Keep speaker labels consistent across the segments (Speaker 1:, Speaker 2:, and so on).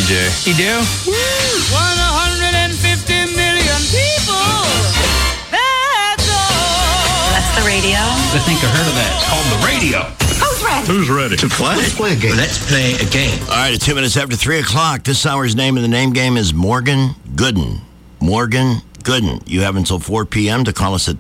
Speaker 1: DJ.
Speaker 2: You do? 150 million people. That's all.
Speaker 3: That's the radio.
Speaker 4: I think I heard of that. It's called the radio.
Speaker 3: Who's ready?
Speaker 4: Who's ready to play?
Speaker 5: Let's play a game.
Speaker 4: Let's play a game.
Speaker 5: All right, 2 minutes after 3 o'clock. This hour's name in the name game is Morgan Gooden. Morgan Gooden. You have until 4 p.m. to call us at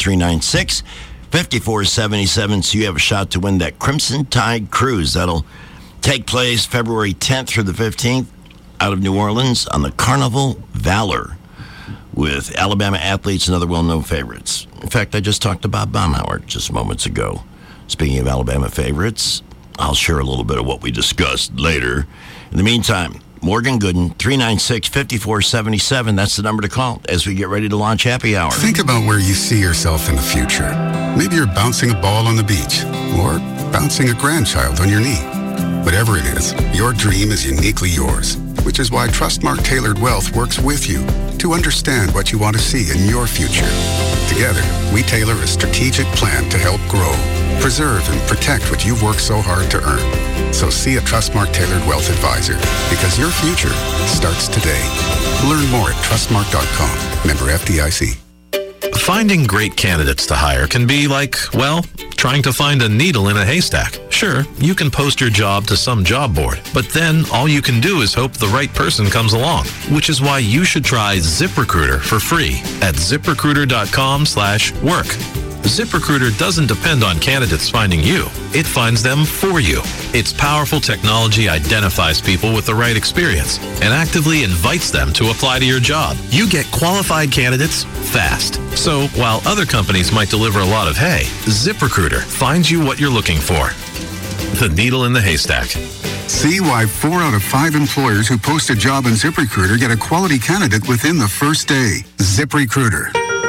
Speaker 5: 396-5477, so you have a shot to win that Crimson Tide Cruise. That'll take place February 10th through the 15th out of New Orleans on the Carnival Valor with Alabama athletes and other well-known favorites. In fact, I just talked to Bob Baumhauer just moments ago. Speaking of Alabama favorites, I'll share a little bit of what we discussed later. In the meantime, Morgan Gooden, 396-5477. That's the number to call as we get ready to launch Happy Hour.
Speaker 6: Think about where you see yourself in the future. Maybe you're bouncing a ball on the beach or bouncing a grandchild on your knee. Whatever it is, your dream is uniquely yours, which is why Trustmark Tailored Wealth works with you to understand what you want to see in your future. Together, we tailor a strategic plan to help grow, preserve, and protect what you've worked so hard to earn. So see a Trustmark Tailored Wealth Advisor, because your future starts today. Learn more at trustmark.com. Member FDIC.
Speaker 7: Finding great candidates to hire can be like, well, trying to find a needle in a haystack. Sure, you can post your job to some job board, but then all you can do is hope the right person comes along, which is why you should try ZipRecruiter for free at ZipRecruiter.com/work. ZipRecruiter doesn't depend on candidates finding you. It finds them for you. Its powerful technology identifies people with the right experience and actively invites them to apply to your job. You get qualified candidates fast. So while other companies might deliver a lot of hay, ZipRecruiter finds you what you're looking for. The needle in the haystack.
Speaker 6: See why 4 out of 5 employers who post a job on ZipRecruiter get a quality candidate within the first day. ZipRecruiter.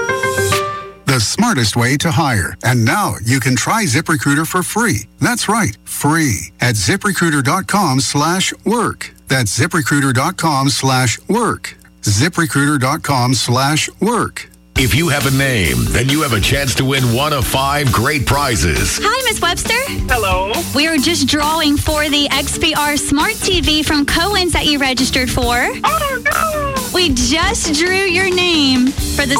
Speaker 6: The smartest way to hire. And now you can try ZipRecruiter for free. That's right, free at ZipRecruiter.com/work. That's ZipRecruiter.com/work. ZipRecruiter.com/work.
Speaker 8: If you have a name, then you have a chance to win one of 5 great prizes.
Speaker 3: Hi, Miss Webster.
Speaker 9: Hello.
Speaker 3: We are just drawing for the XPR Smart TV from Cohen's that you registered for.
Speaker 9: Oh, no.
Speaker 3: We just drew your name for the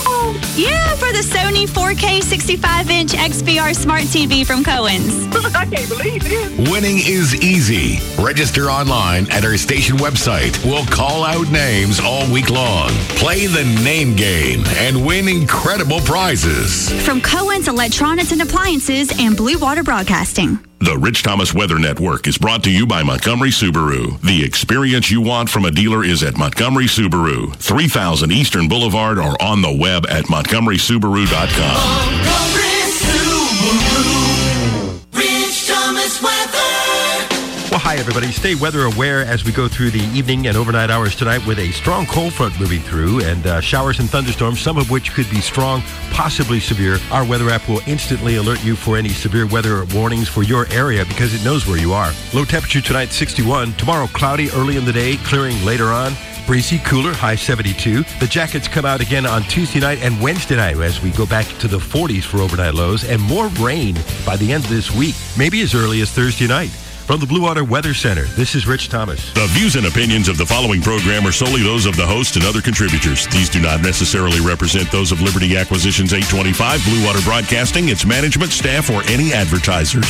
Speaker 3: Sony 4K 65-inch XPR Smart TV from Cohen's.
Speaker 9: I can't believe it.
Speaker 8: Winning is easy. Register online at our station website. We'll call out names all week long. Play the name game and win incredible prizes.
Speaker 3: From Cohen's Electronics and Appliances and Blue Water Broadcasting.
Speaker 10: The Rich Thomas Weather Network is brought to you by Montgomery Subaru. The experience you want from a dealer is at Montgomery Subaru, 3000 Eastern Boulevard, or on the web at montgomerysubaru.com.
Speaker 11: Montgomery Subaru, Rich Thomas Weather.
Speaker 12: Well, hi, everybody. Stay weather aware as we go through the evening and overnight hours tonight with a strong cold front moving through and showers and thunderstorms, some of which could be strong, possibly severe. Our weather app will instantly alert you for any severe weather warnings for your area because it knows where you are. Low temperature tonight, 61. Tomorrow, cloudy early in the day, clearing later on. Breezy, cooler, high 72. The jackets come out again on Tuesday night and Wednesday night as we go back to the 40s for overnight lows and more rain by the end of this week, maybe as early as Thursday night. From the Blue Water Weather Center, this is Rich Thomas.
Speaker 10: The views and opinions of the following program are solely those of the host and other contributors. These do not necessarily represent those of Liberty Acquisitions 825, Blue Water Broadcasting, its management, staff, or any advertisers.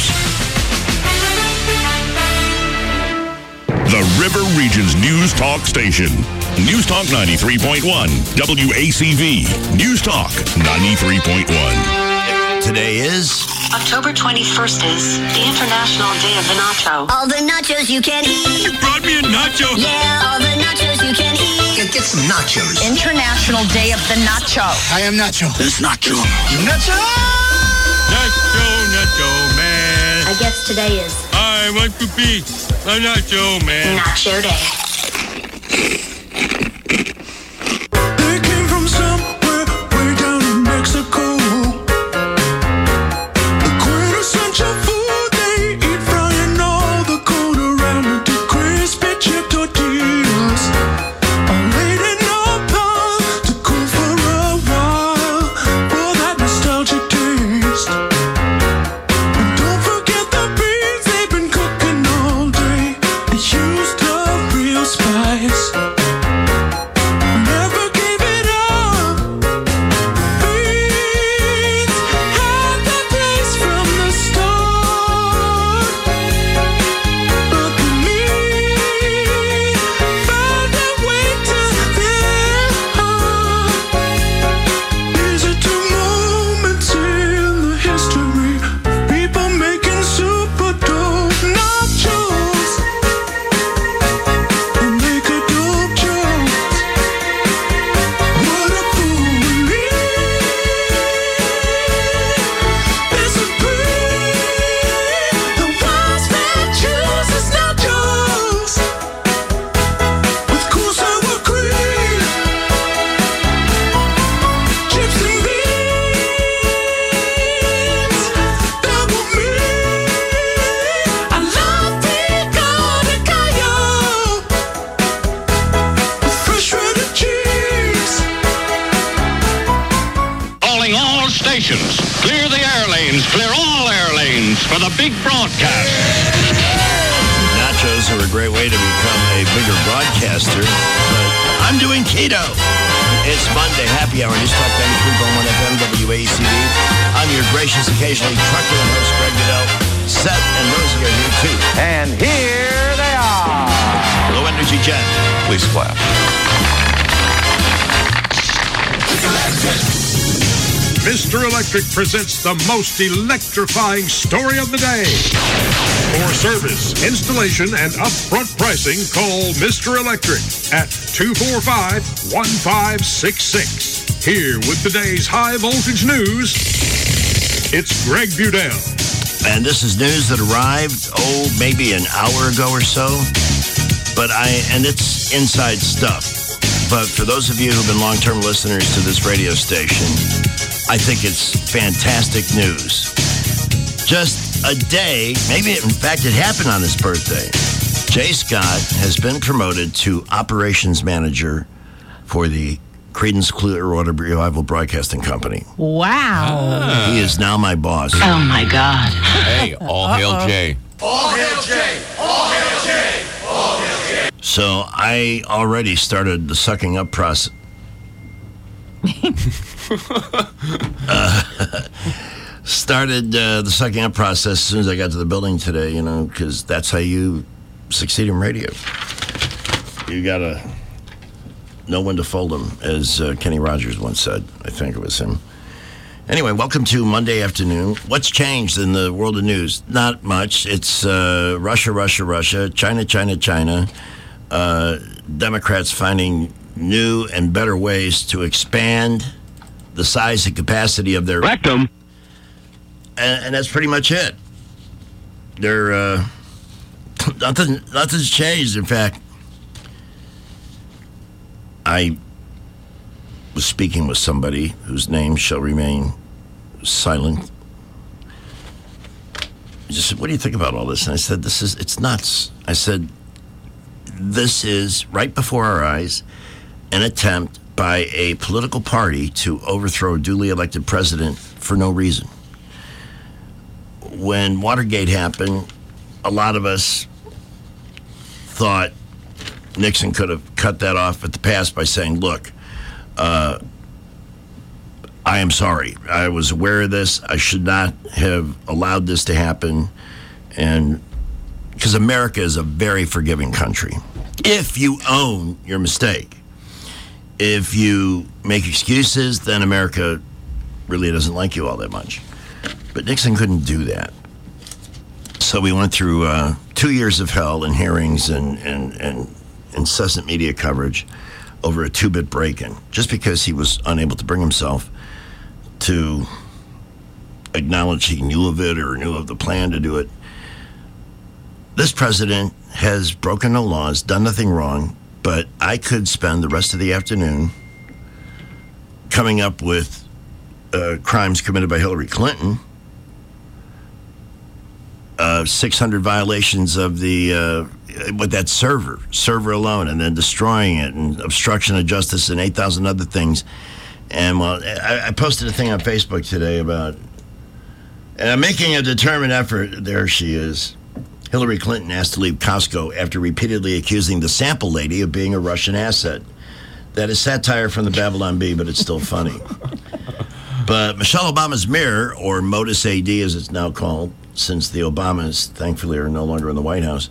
Speaker 10: The River Region's News Talk Station. News Talk 93.1, WACV. News Talk 93.1.
Speaker 5: Today is...
Speaker 3: October 21st is the International Day of the Nacho.
Speaker 11: All the nachos you can eat.
Speaker 4: You brought me a nacho.
Speaker 11: Yeah, all the nachos you can eat.
Speaker 5: Get some nachos.
Speaker 3: International Day of the Nacho.
Speaker 5: I am Nacho. It's Nacho.
Speaker 4: Nacho, man.
Speaker 3: I guess today is
Speaker 4: I want to be a nacho, man.
Speaker 3: Nacho Day.
Speaker 11: They came from somewhere way down in Mexico. Spy.
Speaker 4: for the big broadcast.
Speaker 5: Nachos are a great way to become a bigger broadcaster, but I'm doing keto. It's Monday, happy hour, News Talk 93.1 FM, WACD. I'm your gracious, occasionally truculent host, Greg Goodell. Seth and Rosie are here, too.
Speaker 1: And here they are.
Speaker 5: Low Energy Jen.
Speaker 1: Please clap.
Speaker 13: Mr. Electric presents the most electrifying story of the day. For service, installation, and upfront pricing, call Mr. Electric at 245-1566. Here with today's high voltage news, it's Greg Budell.
Speaker 5: And this is news that arrived, maybe an hour ago or so. And it's inside stuff. But for those of you who've been long-term listeners to this radio station, I think it's fantastic news. Just a day, maybe in fact it happened on his birthday. Jay Scott has been promoted to operations manager for the Creedence Clearwater Revival Broadcasting Company.
Speaker 14: Wow.
Speaker 5: He is now my boss.
Speaker 14: Oh, my God.
Speaker 8: Hey, all hail Jay.
Speaker 11: All hail Jay! All hail Jay! All hail Jay!
Speaker 5: So I already started the sucking up process. Started the sucking up process as soon as I got to the building today, because that's how you succeed in radio. You gotta know when to fold them, as Kenny Rogers once said. I think it was him. Anyway, welcome to Monday afternoon. What's changed in the world of news? Not much. It's Russia, China. Democrats finding new and better ways to expand the size and capacity of their
Speaker 4: rectum.
Speaker 5: And that's pretty much it. They're nothing's changed. In fact, I was speaking with somebody whose name shall remain silent. He just said, "What do you think about all this?" And I said, it's nuts. I said, this is right before our eyes, an attempt by a political party to overthrow a duly elected president for no reason. When Watergate happened, a lot of us thought Nixon could have cut that off at the pass by saying, look, I am sorry. I was aware of this. I should not have allowed this to happen. And because America is a very forgiving country. If you own your mistake. If you make excuses, then America really doesn't like you all that much. But Nixon couldn't do that. So we went through 2 years of hell and hearings and incessant media coverage over a 2-bit break-in, just because he was unable to bring himself to acknowledge he knew of it or knew of the plan to do it. This president has broken no laws, done nothing wrong, but I could spend the rest of the afternoon coming up with crimes committed by Hillary Clinton, 600 violations of with that server alone, and then destroying it, and obstruction of justice, and 8,000 other things. And I posted a thing on Facebook today about, and I'm making a determined effort. There she is. Hillary Clinton asked to leave Costco after repeatedly accusing the sample lady of being a Russian asset. That is satire from the Babylon Bee, but it's still funny. But Michelle Obama's mirror, or Modus AD as it's now called, since the Obamas, thankfully, are no longer in the White House.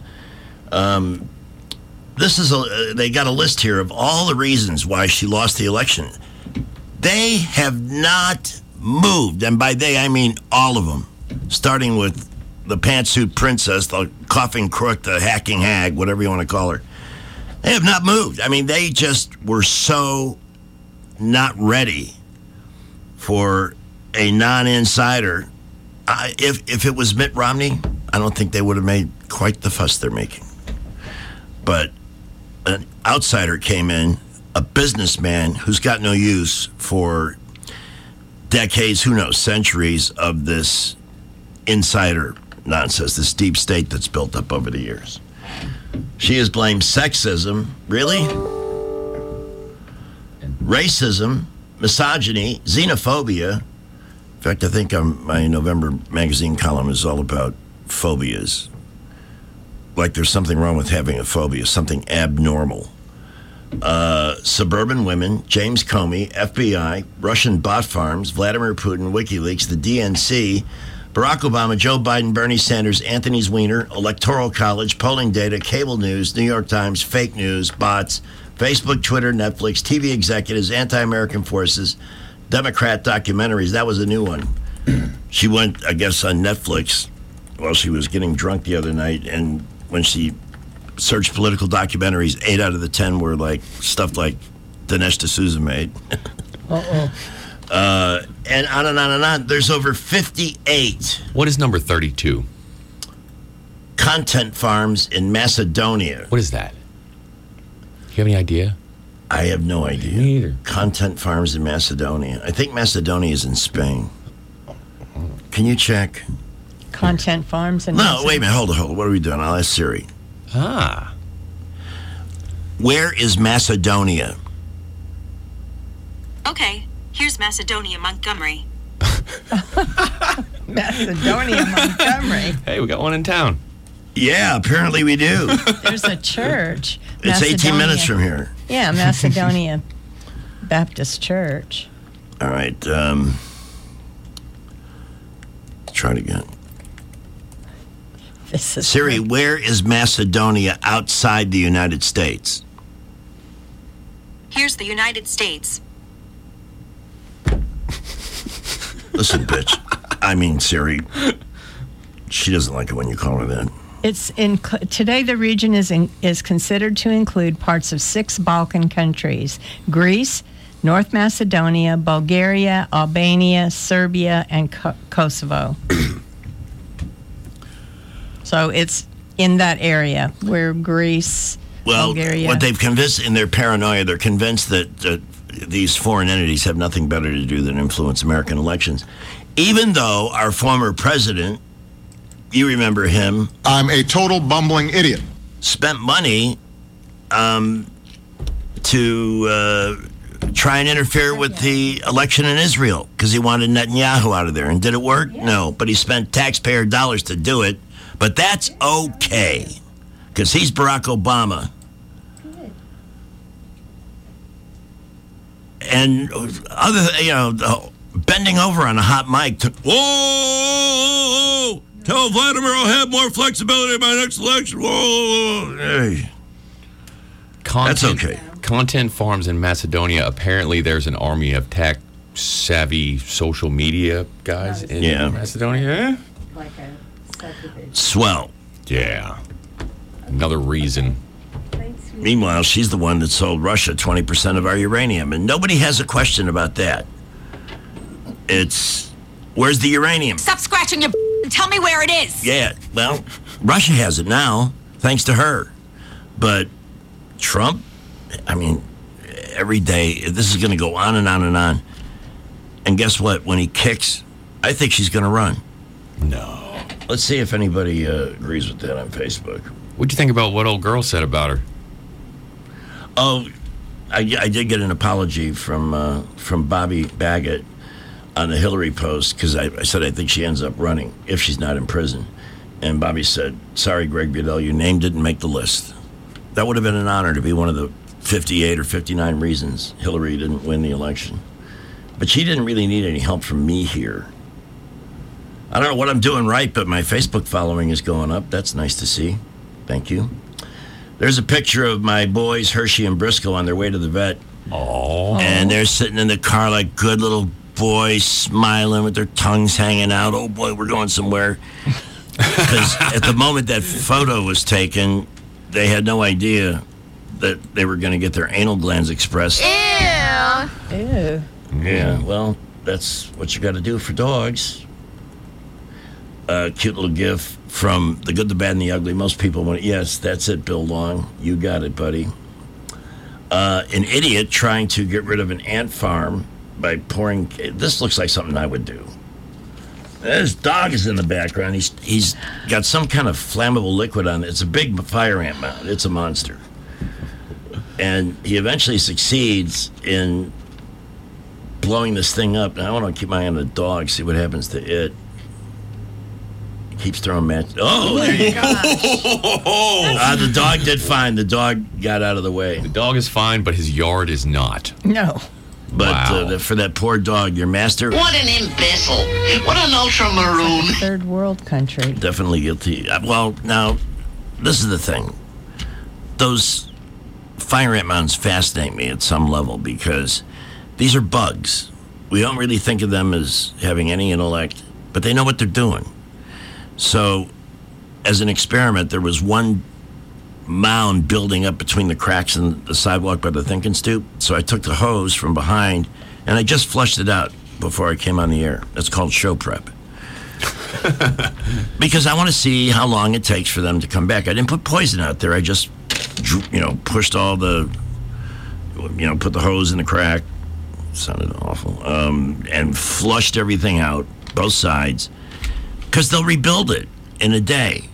Speaker 5: They got a list here of all the reasons why she lost the election. They have not moved, and by they I mean all of them, starting with the pantsuit princess, the coughing crook, the hacking hag, whatever you want to call her. They have not moved. I mean, they just were so not ready for a non-insider. If it was Mitt Romney, I don't think they would have made quite the fuss they're making. But an outsider came in, a businessman who's got no use for decades, who knows, centuries of this insider nonsense, this deep state that's built up over the years. She has blamed sexism, really? Racism, misogyny, xenophobia, In fact, I think my November magazine column is all about phobias. Like there's something wrong with having a phobia, something abnormal. Suburban women, James Comey, FBI, Russian bot farms, Vladimir Putin, WikiLeaks, the DNC, Barack Obama, Joe Biden, Bernie Sanders, Anthony Weiner, Electoral College, polling data, cable news, New York Times, fake news, bots, Facebook, Twitter, Netflix, TV executives, anti-American forces, Democrat documentaries. That was a new one. She went, I guess, on Netflix while she was getting drunk the other night, and when she searched political documentaries, 8 out of the 10 were like stuff like Dinesh D'Souza made. And on and on and on. There's over 58.
Speaker 15: What is number 32?
Speaker 5: Content farms in Macedonia.
Speaker 15: What is that? Do you have any idea?
Speaker 5: I have no idea.
Speaker 15: Me either.
Speaker 5: Content farms in Macedonia. I think Macedonia is in Spain. Can you check?
Speaker 16: Content farms and
Speaker 5: No, wait a minute. Hold on. What are we doing? I'll ask Siri. Where is Macedonia?
Speaker 17: Okay, here's Macedonia, Montgomery.
Speaker 16: Macedonia, Montgomery.
Speaker 15: Hey, we got one in town.
Speaker 5: Yeah, apparently we do.
Speaker 16: There's a church.
Speaker 5: It's 18 minutes from here.
Speaker 16: Yeah, Macedonia Baptist Church.
Speaker 5: All right. Try it again. Siri, where is Macedonia outside the United States?
Speaker 17: Here's the United States.
Speaker 5: Listen, bitch. I mean, Siri. She doesn't like it when you call her that.
Speaker 16: It's in today. The region is considered to include parts of 6 Balkan countries: Greece, North Macedonia, Bulgaria, Albania, Serbia, and Kosovo. So it's in that area where Greece, Bulgaria.
Speaker 5: What they've convinced in their paranoia, they're convinced that these foreign entities have nothing better to do than influence American elections. Even though our former president, you remember him.
Speaker 18: I'm a total bumbling idiot.
Speaker 5: Spent money to try and interfere with the election in Israel because he wanted Netanyahu out of there. And did it work? Yeah. No, but he spent taxpayer dollars to do it. But that's okay because he's Barack Obama. And bending over on a hot mic. Whoa! Tell Vladimir I'll have more flexibility in my next election. Whoa! Hey. That's okay.
Speaker 15: Content farms in Macedonia. Apparently, there's an army of tech-savvy social media guys in Macedonia.
Speaker 16: Like a subdivision.
Speaker 5: Swell.
Speaker 15: Yeah. Another reason.
Speaker 5: Meanwhile, she's the one that sold Russia 20% of our uranium, and nobody has a question about that. It's, where's the uranium?
Speaker 17: Stop scratching your and tell me where it is.
Speaker 5: Yeah, well, Russia has it now, thanks to her. But Trump, I mean, every day, this is going to go on and on and on. And guess what? When he kicks, I think she's going to run.
Speaker 15: No.
Speaker 5: Let's see if anybody agrees with that on Facebook.
Speaker 15: What'd you think about what old girl said about her?
Speaker 5: Oh, I did get an apology from Bobby Baggett on the Hillary post because I said I think she ends up running if she's not in prison. And Bobby said, sorry, Greg Budell, your name didn't make the list. That would have been an honor to be one of the 58 or 59 reasons Hillary didn't win the election. But she didn't really need any help from me here. I don't know what I'm doing right, but my Facebook following is going up. That's nice to see. Thank you. There's a picture of my boys, Hershey and Briscoe, on their way to the vet.
Speaker 15: Oh.
Speaker 5: And they're sitting in the car like good little boys, smiling with their tongues hanging out. Oh, boy, we're going somewhere. Because at the moment that photo was taken, they had no idea that they were going to get their anal glands expressed.
Speaker 16: Ew.
Speaker 5: Yeah, well, that's what you got to do for dogs. Cute little gif from The Good, the Bad, and the Ugly. Most people want, yes, that's it, Bill Long. You got it, buddy. An idiot trying to get rid of an ant farm by pouring. This looks like something I would do. This dog is in the background. He's got some kind of flammable liquid on it. It's a big fire ant mound. It's a monster. And he eventually succeeds in blowing this thing up. Now I want to keep my eye on the dog, see what happens to it. It keeps throwing matches. Oh, there you go. The dog did fine. The dog got out of the way.
Speaker 15: The dog is fine, but his yard is not.
Speaker 16: No.
Speaker 5: But for that poor dog, your master...
Speaker 14: What an imbecile. What an ultra-maroon.
Speaker 16: Third world country.
Speaker 5: Definitely guilty. Well, now, this is the thing. Those fire ant mounds fascinate me at some level because these are bugs. We don't really think of them as having any intellect, but they know what they're doing. So, as an experiment, there was one mound building up between the cracks in the sidewalk by the thinking stoop. So I took the hose from behind and I just flushed it out before I came on the air. It's called show prep. Because I want to see how long it takes for them to come back. I didn't put poison out there. I just, pushed all the, put the hose in the crack. Sounded awful. And flushed everything out, both sides. Because they'll rebuild it in a day.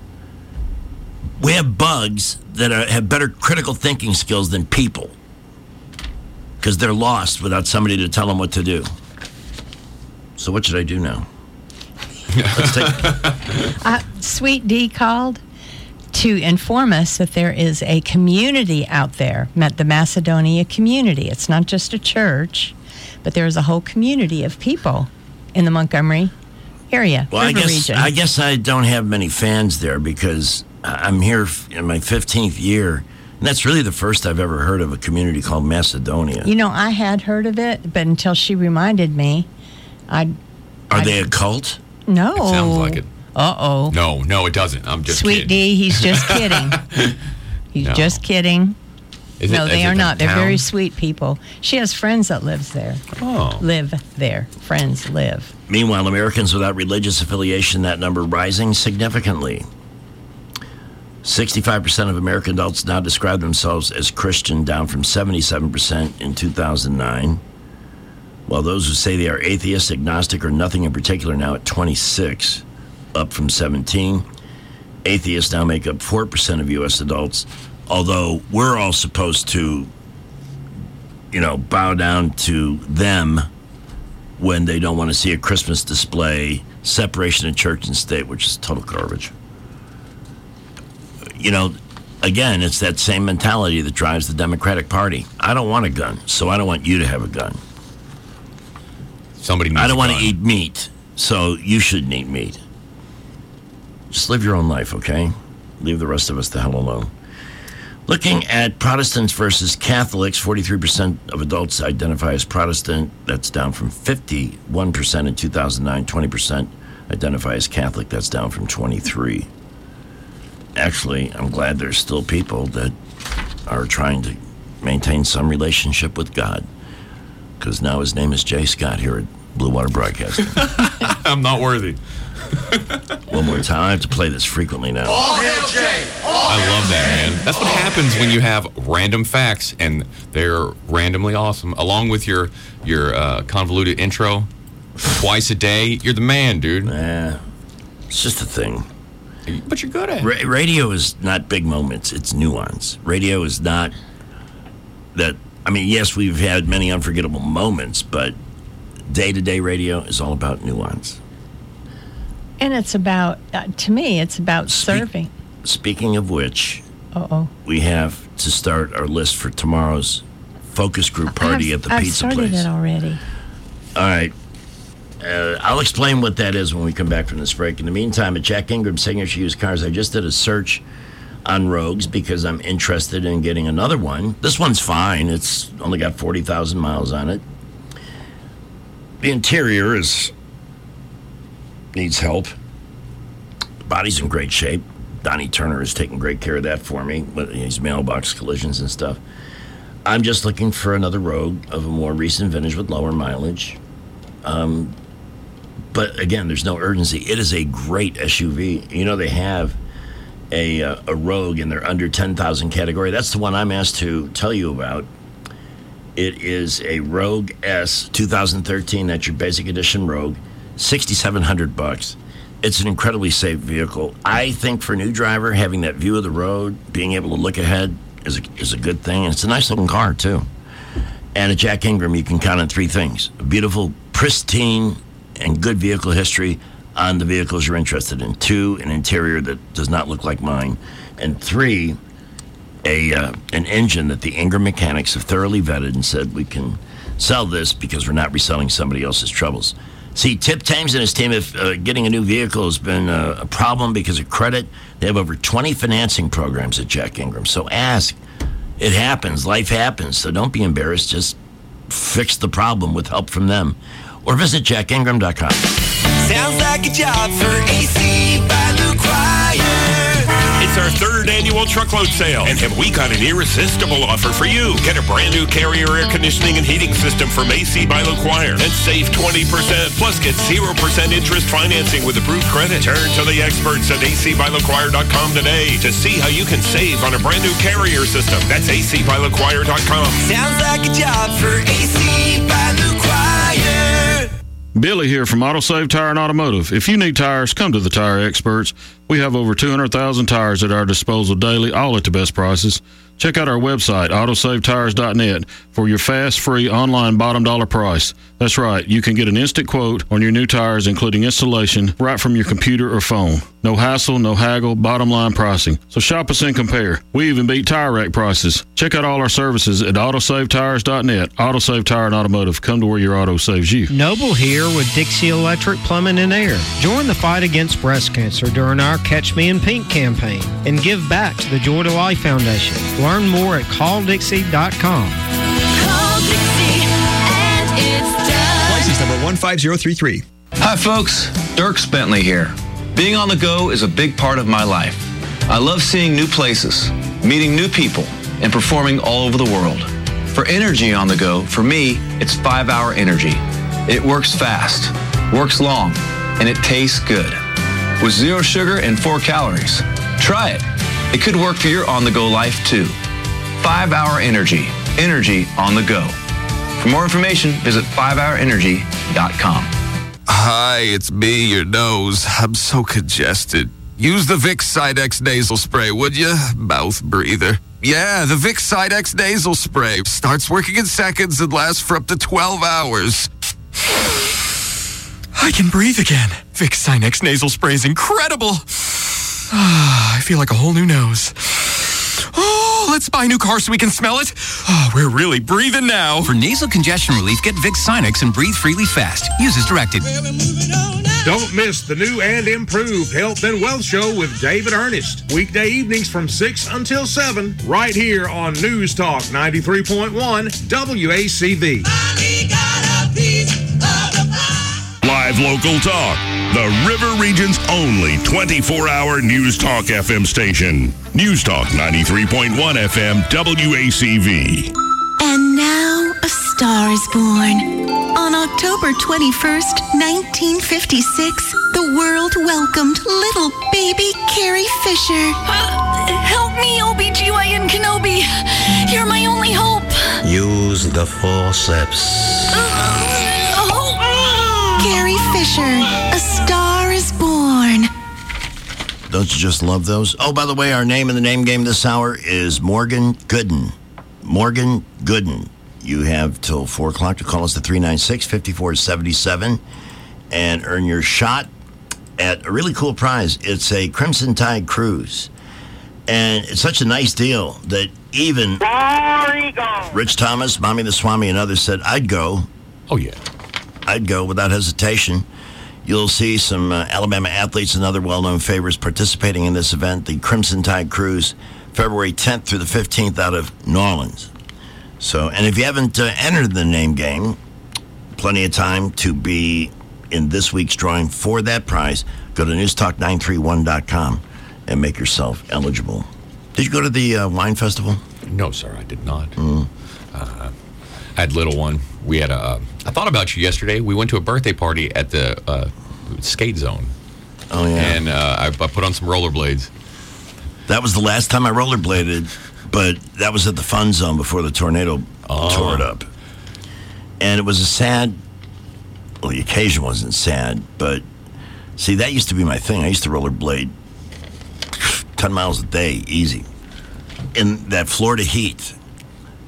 Speaker 5: We have bugs that have better critical thinking skills than people because they're lost without somebody to tell them what to do. So what should I do now? Let's take...
Speaker 16: Sweet D called to inform us that there is a community out there, the Macedonia community. It's not just a church, but there is a whole community of people in the Montgomery area,
Speaker 5: well,
Speaker 16: river region.
Speaker 5: I guess I don't have many fans there because I'm here in my 15th year, and that's really the first I've ever heard of a community called Macedonia.
Speaker 16: I had heard of it, but until she reminded me, Are
Speaker 5: they a cult?
Speaker 16: No.
Speaker 15: It sounds like it.
Speaker 16: Uh-oh.
Speaker 15: No, it doesn't. I'm just
Speaker 16: Sweet
Speaker 15: kidding.
Speaker 16: D, he's just kidding. He's just kidding. They are not. They're very sweet people. She has friends that live there. Friends live.
Speaker 5: Meanwhile, Americans without religious affiliation, that number rising significantly. 65% of American adults now describe themselves as Christian, down from 77% in 2009. While those who say they are atheist, agnostic, or nothing in particular now at 26, up from 17. Atheists now make up 4% of U.S. adults, although we're all supposed to, bow down to them when they don't want to see a Christmas display, separation of church and state, which is total garbage. Again, it's that same mentality that drives the Democratic Party. I don't want a gun, so I don't want you to have a gun.
Speaker 15: I
Speaker 5: don't want to eat meat, so you shouldn't eat meat. Just live your own life, okay? Leave the rest of us the hell alone. Looking at Protestants versus Catholics, 43% of adults identify as Protestant. That's down from 51% in 2009. 20% identify as Catholic. That's down from 23%. Actually, I'm glad there's still people that are trying to maintain some relationship with God. Because now his name is Jay Scott here at Blue Water Broadcasting.
Speaker 15: I'm not worthy.
Speaker 5: One more time. I have to play this frequently now.
Speaker 15: All hail Jay! I love that, man. That's what happens when you have random facts, and they're randomly awesome. Along with your convoluted intro, twice a day, you're the man, dude.
Speaker 5: Nah, it's just a thing.
Speaker 15: But you're good at it.
Speaker 5: Radio is not big moments. It's nuance. Radio is not that... yes, we've had many unforgettable moments, but day-to-day radio is all about nuance.
Speaker 16: And it's about, to me, it's about serving.
Speaker 5: Speaking of which, we have to start our list for tomorrow's focus group party at the pizza place.
Speaker 16: I've started it already.
Speaker 5: All right. I'll explain what that is when we come back from this break. In the meantime, at Jack Ingram Signature Used Cars, I just did a search on Rogues because I'm interested in getting another one. This one's fine. It's only got 40,000 miles on it. The interior needs help. The body's in great shape. Donnie Turner is taking great care of that for me with these mailbox collisions and stuff. I'm just looking for another Rogue of a more recent vintage with lower mileage. But again, there's no urgency. It is a great SUV. They have a Rogue in their under 10,000 category. That's the one I'm asked to tell you about. It is a Rogue S 2013. That's your basic edition Rogue. $6,700. It's an incredibly safe vehicle. I think for a new driver, having that view of the road, being able to look ahead is a good thing. And it's a nice looking car too. And at Jack Ingram, you can count on three things: a beautiful, pristine, and good vehicle history on the vehicles you're interested in. 2, an interior that does not look like mine. And 3, an engine that the Ingram mechanics have thoroughly vetted and said, we can sell this because we're not reselling somebody else's troubles. See, Tip Thames and his team, if getting a new vehicle has been a problem because of credit, they have over 20 financing programs at Jack Ingram. So ask. It happens. Life happens. So don't be embarrassed. Just fix the problem with help from them. Or visit jackingram.com.
Speaker 11: Sounds like a job for AC by LaCroix.
Speaker 19: It's our 3rd annual truckload sale, and have we got an irresistible offer for you? Get a brand new Carrier air conditioning and heating system from AC by LaCroix and save 20%. Plus, get 0% interest financing with approved credit. Turn to the experts at acbylacroix.com today to see how you can save on a brand new Carrier system. That's acbylacroix.com.
Speaker 11: Sounds like a job for AC by LaCroix.
Speaker 20: Billy here from AutoSave Tire and Automotive. If you need tires, come to the Tire Experts. We have over 200,000 tires at our disposal daily, all at the best prices. Check out our website, autosavetires.net, for your fast, free, online bottom dollar price. That's right, you can get an instant quote on your new tires, including installation, right from your computer or phone. No hassle, no haggle, bottom line pricing. So shop us and compare. We even beat tire rack prices. Check out all our services at autosavetires.net. AutoSave Tire and Automotive. Come to where your auto saves you.
Speaker 21: Noble here with Dixie Electric Plumbing and Air. Join the fight against breast cancer during our Catch Me in Pink campaign and give back to the Joy to Life Foundation. Learn more at calldixie.com.
Speaker 11: Call Dixie and it's done.
Speaker 22: License number 15033.
Speaker 23: Hi folks, Dirks Bentley here. Being on the go is a big part of my life. I love seeing new places, meeting new people, and performing all over the world. For energy on the go, for me, it's 5-Hour Energy. It works fast, works long, and it tastes good. With 0 sugar and 4 calories. Try it. It could work for your on-the-go life too. 5-Hour Energy. Energy on the go. For more information, visit 5hourenergy.com.
Speaker 24: Hi, it's me, your nose. I'm so congested. Use the Vicks Sidex nasal spray, would you? Mouth breather. Yeah, the Vicks Sidex nasal spray starts working in seconds and lasts for up to 12 hours.
Speaker 22: I can breathe again. Vicks Sinex nasal spray is incredible. I feel like a whole new nose. Oh, let's buy a new car so we can smell it. Oh, we're really breathing now.
Speaker 25: For nasal congestion relief, get Vicks Sinex and breathe freely fast. Use as directed.
Speaker 13: Don't miss the new and improved Health and Wealth Show with David Ernest. Weekday evenings from 6 until 7, right here on News Talk 93.1 WACV.
Speaker 10: Live local talk. The River Region's only 24-hour News Talk FM station. News Talk 93.1 FM WACV.
Speaker 26: And now a star is born. On October 21st, 1956, the world welcomed little baby Carrie Fisher.
Speaker 27: Help me, OBGYN Kenobi. You're my only hope.
Speaker 28: Use the forceps.
Speaker 26: Carrie Fisher, a star is born.
Speaker 5: Don't you just love those? Oh, by the way, our name in the name game this hour is Morgan Gooden. Morgan Gooden. You have till 4 o'clock to call us at 396-5477 and earn your shot at a really cool prize. It's a Crimson Tide cruise. And it's such a nice deal that even Rich Thomas, Mommy the Swami, and others said, I'd go.
Speaker 15: Oh, yeah.
Speaker 5: I'd go without hesitation. You'll see some Alabama athletes and other well-known favorites participating in this event, the Crimson Tide Cruise, February 10th through the 15th out of New Orleans. So, and if you haven't entered the name game, plenty of time to be in this week's drawing for that prize. Go to newstalk931.com and make yourself eligible. Did you go to the wine festival?
Speaker 15: No, sir, I did not. Had little one. We had I thought about you yesterday. We went to a birthday party at the skate zone.
Speaker 5: Oh, yeah.
Speaker 15: And I put on some rollerblades.
Speaker 5: That was the last time I rollerbladed, but that was at the Fun Zone before the tornado tore it up. And it was a sad, well, the occasion wasn't sad, but see, that used to be my thing. I used to rollerblade 10 miles a day, easy. In that Florida heat,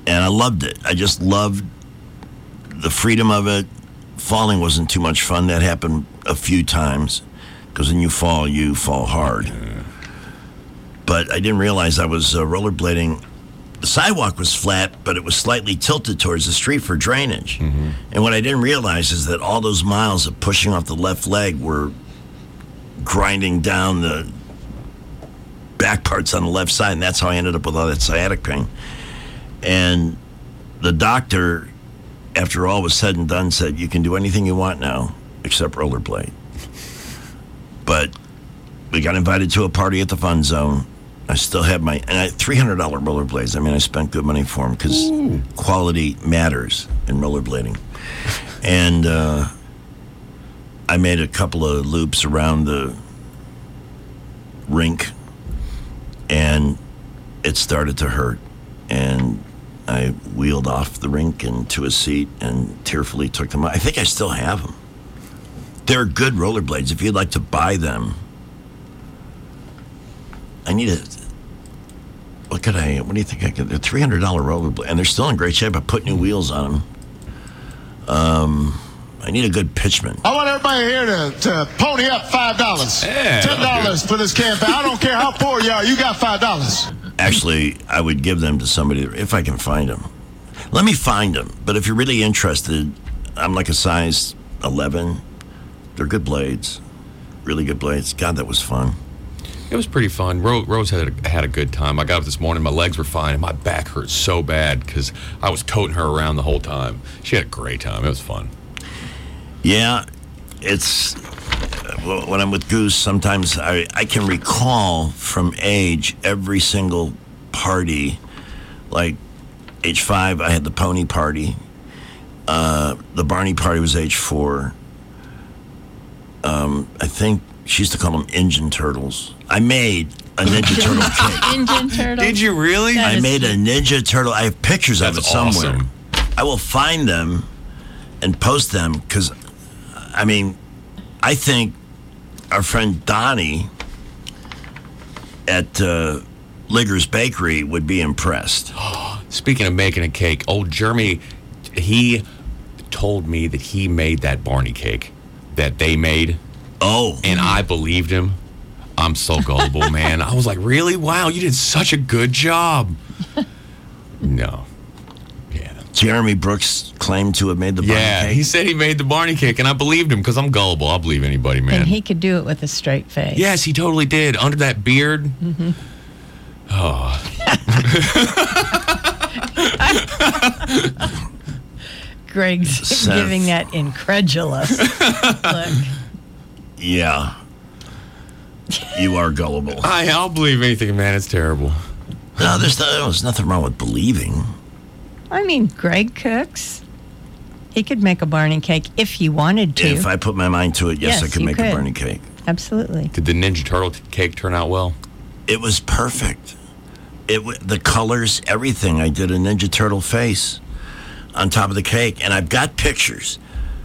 Speaker 5: And I loved it. I just loved the freedom of it. Falling wasn't too much fun. That happened a few times because when you fall hard. But I didn't realize I was rollerblading. The sidewalk was flat, but it was slightly tilted towards the street for drainage. And what I didn't realize is that all those miles of pushing off the left leg were grinding down the back parts on the left side, and that's how I ended up with all that sciatic pain. And the doctor, after all was said and done, said, you can do anything you want now except rollerblade. But we got invited to a party at the Fun Zone. I still have my $300 rollerblades. I mean, I spent good money for them because quality matters in rollerblading. And I made a couple of loops around the rink, and it started to hurt. And I wheeled off the rink and to a seat and tearfully took them out. I think I still have them. They're good rollerblades. If you'd like to buy them, I need a... What do you think I could... They're $300 rollerblades, and they're still in great shape. I put new wheels on them. I need a good pitchman.
Speaker 18: I want everybody here to pony up $5. $10 for this campaign. I don't care how poor you are. You got $5.
Speaker 5: Actually, I would give them to somebody if I can find them. Let me find them. But if you're really interested, I'm like a size 11. They're good blades. Really good blades. God, that was fun.
Speaker 15: It was pretty fun. Rose had a good time. I got up this morning, my legs were fine, and my back hurt so bad because I was toting her around the whole time. She had a great time. It was fun.
Speaker 5: Yeah, it's... When I'm with Goose, sometimes I can recall from age every single party. Like, age 5, I had the pony party. The Barney party was age 4. I think she used to call them Injun Turtles. I made a Ninja Turtle cake.
Speaker 16: Injun Turtle.
Speaker 15: Did you really?
Speaker 5: I made a Ninja Turtle. I have pictures of it somewhere.
Speaker 15: Awesome.
Speaker 5: I will find them and post them because, I mean, I think our friend Donnie at Ligger's Bakery would be impressed.
Speaker 15: Speaking of making a cake, old Jeremy, he told me that he made that Barney cake that they made.
Speaker 5: Oh.
Speaker 15: And I believed him. I'm so gullible, man. I was like, really? Wow, you did such a good job. No.
Speaker 5: Jeremy Brooks claimed to have made the Barney cake.
Speaker 15: Yeah, he said he made the Barney cake, and I believed him because I'm gullible. I'll believe anybody, man.
Speaker 16: And he could do it with a straight face.
Speaker 15: Yes, he totally did. Under that beard.
Speaker 16: Mm-hmm.
Speaker 15: Oh.
Speaker 16: Greg's giving that incredulous look.
Speaker 5: Yeah. You are gullible.
Speaker 15: I'll believe anything, man. It's terrible.
Speaker 5: No, there's nothing wrong with believing.
Speaker 16: I mean, Greg cooks. He could make a Barney cake if he wanted to.
Speaker 5: If I put my mind to it, yes I could
Speaker 16: you
Speaker 5: make a Barney cake.
Speaker 16: Absolutely.
Speaker 15: Did the Ninja Turtle cake turn out well?
Speaker 5: It was perfect. The colors, everything. I did a Ninja Turtle face on top of the cake, and I've got pictures.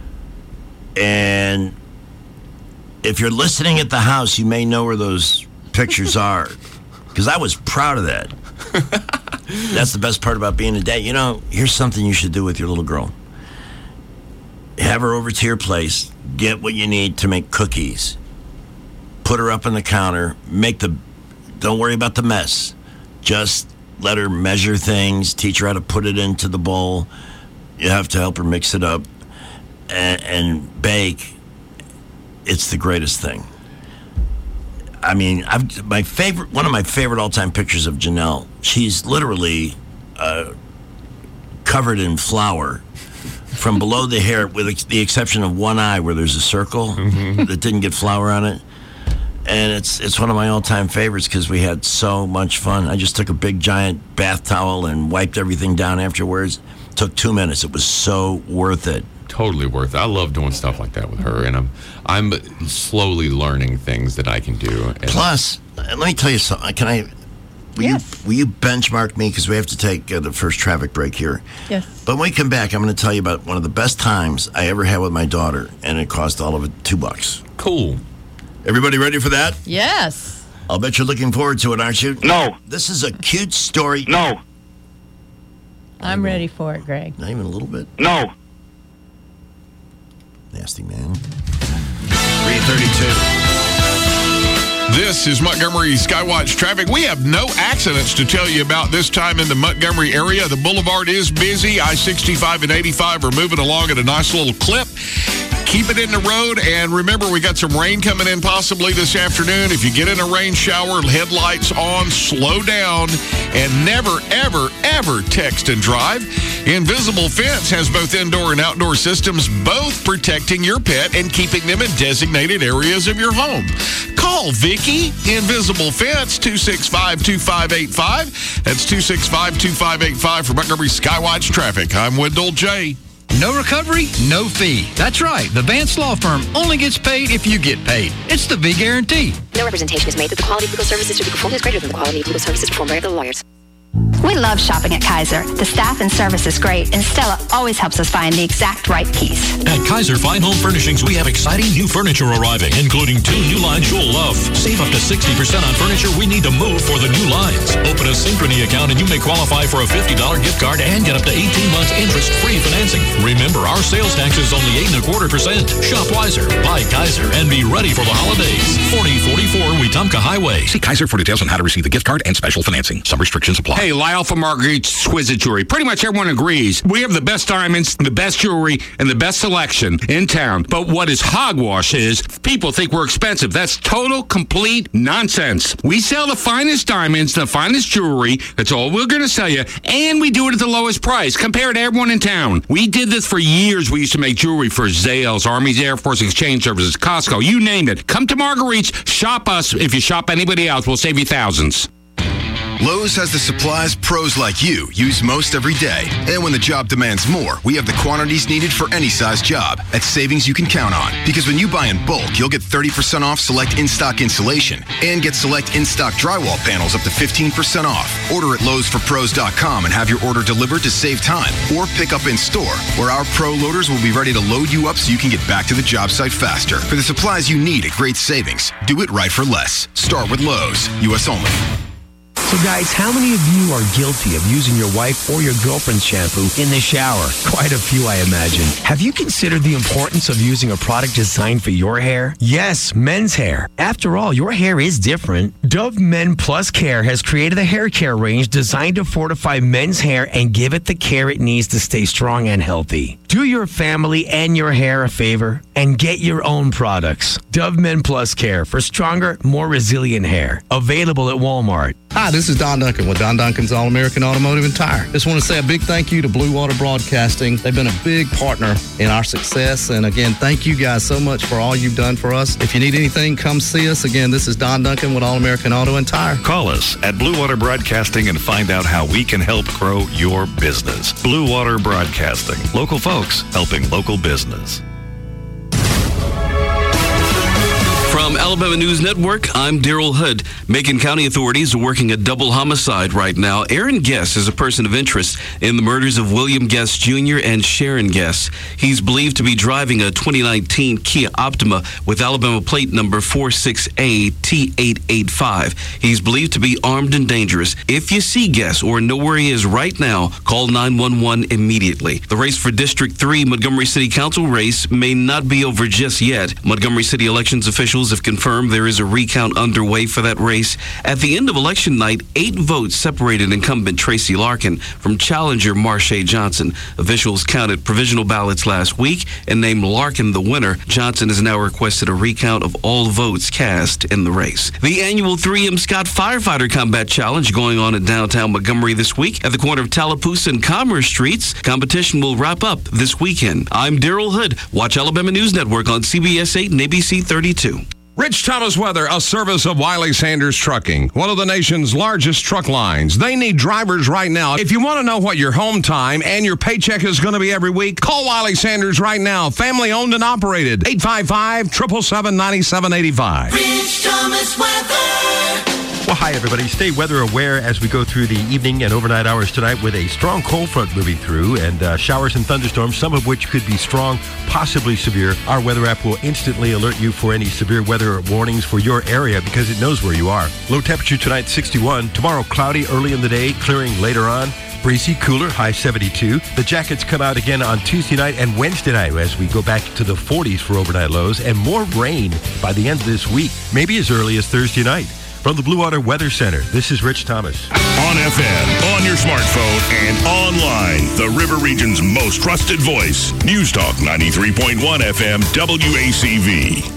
Speaker 5: And if you're listening at the house, you may know where those pictures are, because I was proud of that. That's the best part about being a dad. You know, here's something you should do with your little girl. Have her over to your place. Get what you need to make cookies. Put her up on the counter. Don't worry about the mess. Just let her measure things. Teach her how to put it into the bowl. You have to help her mix it up and bake. It's the greatest thing. I mean, one of my favorite all-time pictures of Janelle. She's literally covered in flour from below the hair, with the exception of one eye where there's a circle that didn't get flour on it. And it's one of my all-time favorites because we had so much fun. I just took a big giant bath towel and wiped everything down afterwards. Took 2 minutes. It was so worth it.
Speaker 15: Totally worth it. I love doing stuff like that with her, and I'm slowly learning things that I can do.
Speaker 5: Plus, let me tell you something. Will you benchmark me, because we have to take the first traffic break here.
Speaker 16: Yes.
Speaker 5: But when we come back, I'm going to tell you about one of the best times I ever had with my daughter, and it cost all of it $2.
Speaker 15: Cool.
Speaker 5: Everybody ready for that?
Speaker 16: Yes.
Speaker 5: I'll bet you're looking forward to it, aren't you?
Speaker 1: No.
Speaker 5: This is a cute story.
Speaker 1: No.
Speaker 16: I'm ready for it, Greg.
Speaker 5: Not even a little bit?
Speaker 1: No.
Speaker 5: Nasty man. 332.
Speaker 2: This is Montgomery Skywatch traffic. We have no accidents to tell you about this time in the Montgomery area. The boulevard is busy. I-65 and 85 are moving along at a nice little clip. Keep it in the road, and remember, we got some rain coming in possibly this afternoon. If you get in a rain shower, headlights on, slow down, and never, ever, ever text and drive. Invisible Fence has both indoor and outdoor systems, both protecting your pet and keeping them in designated areas of your home. Call Vicky, Invisible Fence, 265-2585. That's 265-2585 for Montgomery Skywatch traffic. I'm Wendell J.
Speaker 3: No recovery, no fee. That's right. The Vance Law Firm only gets paid if you get paid. It's the V Guarantee.
Speaker 6: No representation is made that the quality of legal services to be performed is greater than the quality of legal services performed by other lawyers.
Speaker 7: We love shopping at Kaiser. The staff and service is great, and Stella always helps us find the exact right piece.
Speaker 8: At Kaiser Fine Home Furnishings, we have exciting new furniture arriving, including 2 new lines you'll love. Save up to 60% on furniture we need to move for the new lines. Open a Synchrony account and you may qualify for a $50 gift card and get up to 18 months interest-free financing. Remember, our sales tax is only 8.25%. Shop wiser, buy Kaiser, and be ready for the holidays. 4044 Wetumpka Highway.
Speaker 9: See Kaiser for details on how to receive the gift card and special financing. Some restrictions apply.
Speaker 12: Hey, Lyle from Marguerite's Exquisite Jewelry. Pretty much everyone agrees. We have the best diamonds, the best jewelry, and the best selection in town. But what is hogwash is people think we're expensive. That's total, complete nonsense. We sell the finest diamonds, the finest jewelry. That's all we're going to sell you. And we do it at the lowest price compared to everyone in town. We did this for years. We used to make jewelry for Zales, Army's Air Force Exchange Services, Costco, you name it. Come to Marguerite's. Shop us. If you shop anybody else, we'll save you thousands.
Speaker 29: Lowe's has the supplies pros like you use most every day. And when the job demands more, we have the quantities needed for any size job at savings you can count on. Because when you buy in bulk, you'll get 30% off select in-stock insulation and get select in-stock drywall panels up to 15% off. Order at Lowe'sForPros.com and have your order delivered to save time. Or pick up in store, where our pro loaders will be ready to load you up so you can get back to the job site faster. For the supplies you need at great savings, do it right for less. Start with Lowe's, U.S. only.
Speaker 30: So guys, how many of you are guilty of using your wife or your girlfriend's shampoo in the shower? Quite a few, I imagine. Have you considered the importance of using a product designed for your hair? Yes, men's hair. After all, your hair is different. Dove Men Plus Care has created a hair care range designed to fortify men's hair and give it the care it needs to stay strong and healthy. Do your family and your hair a favor and get your own products. Dove Men Plus Care for stronger, more resilient hair. Available at Walmart.
Speaker 31: Hi, this is Don Duncan with Don Duncan's All-American Automotive and Tire. Just want to say a big thank you to Blue Water Broadcasting. They've been a big partner in our success. And again, thank you guys so much for all you've done for us. If you need anything, come see us. Again, this is Don Duncan with All-American Auto and Tire.
Speaker 32: Call us at Blue Water Broadcasting and find out how we can help grow your business. Blue Water Broadcasting. Local folks helping local business.
Speaker 33: From Alabama News Network, I'm Daryl Hood. Macon County authorities are working a double homicide right now. Aaron Guess is a person of interest in the murders of William Guess Jr. and Sharon Guess. He's believed to be driving a 2019 Kia Optima with Alabama plate number 46A-T885. He's believed to be armed and dangerous. If you see Guess or know where he is right now, call 911 immediately. The race for District 3 Montgomery City Council race may not be over just yet. Montgomery City elections officials have confirmed there is a recount underway for that race. At the end of election night, 8 votes separated incumbent Tracy Larkin from challenger Marsha Johnson. Officials counted provisional ballots last week and named Larkin the winner. Johnson has now requested a recount of all votes cast in the race. The annual 3M Scott Firefighter Combat Challenge going on in downtown Montgomery this week at the corner of Tallapoosa and Commerce Streets. Competition will wrap up this weekend. I'm Daryl Hood. Watch Alabama News Network on CBS 8 and ABC 32.
Speaker 34: Rich Thomas Weather, a service of Wiley Sanders Trucking, one of the nation's largest truck lines. They need drivers right now. If you want to know what your home time and your paycheck is going to be every week, call Wiley Sanders right now. Family owned and operated. 855-777-9785.
Speaker 11: Rich Thomas Weather.
Speaker 35: Well, hi, everybody. Stay weather aware as we go through the evening and overnight hours tonight with a strong cold front moving through and showers and thunderstorms, some of which could be strong, possibly severe. Our weather app will instantly alert you for any severe weather warnings for your area because it knows where you are. Low temperature tonight, 61. Tomorrow, cloudy early in the day, clearing later on. breezy, cooler, high 72. The jackets come out again on Tuesday night and Wednesday night as we go back to the 40s for overnight lows, and more rain by the end of this week, maybe as early as Thursday night. From the Blue Water Weather Center, this is Rich Thomas.
Speaker 1: On FM, on your smartphone, and online, the River Region's most trusted voice. News Talk 93.1 FM WACV.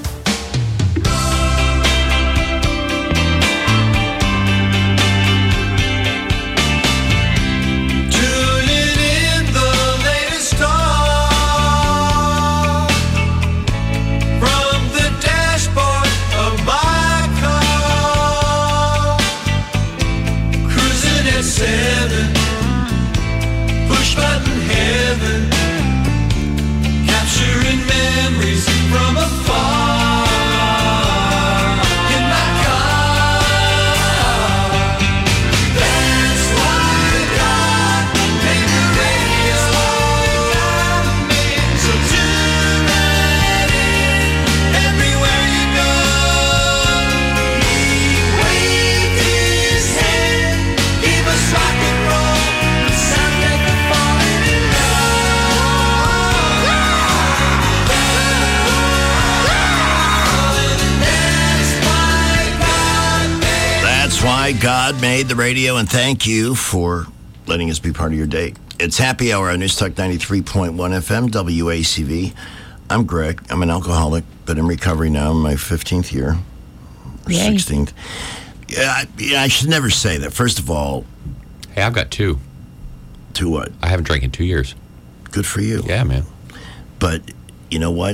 Speaker 5: God made the radio, and thank you for letting us be part of your day. It's Happy Hour on News Talk 93.1 FM WACV. I'm Greg. I'm an alcoholic, but in recovery now in my 15th year, or 16th. Yeah, I should never say that. First of all...
Speaker 15: Hey, I've got 2.
Speaker 5: 2 what?
Speaker 15: I haven't drank in 2 years.
Speaker 5: Good for you.
Speaker 15: Yeah, man.
Speaker 5: But you know what?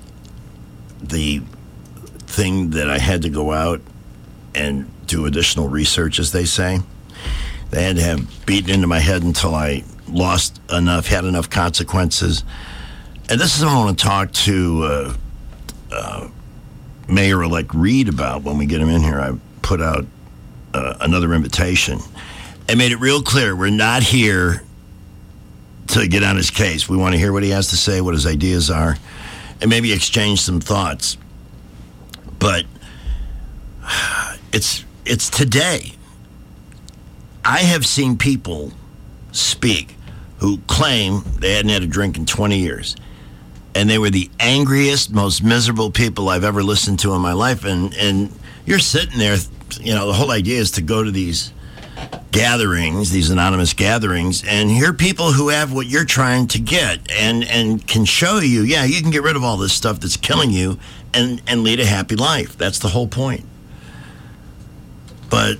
Speaker 5: The thing that I had to go out and do additional research, as they say, they had to have beaten into my head until I lost enough, had enough consequences. And this is what I want to talk to Mayor-elect Reed about when we get him in here. I put out another invitation and made it real clear we're not here to get on his case. We want to hear what he has to say, what his ideas are, and maybe exchange some thoughts. But it's today. I have seen people speak who claim they hadn't had a drink in 20 years. And they were the angriest, most miserable people I've ever listened to in my life. And you're sitting there, you know, the whole idea is to go to these gatherings, these anonymous gatherings, and hear people who have what you're trying to get and can show you, yeah, you can get rid of all this stuff that's killing you and lead a happy life. That's the whole point. But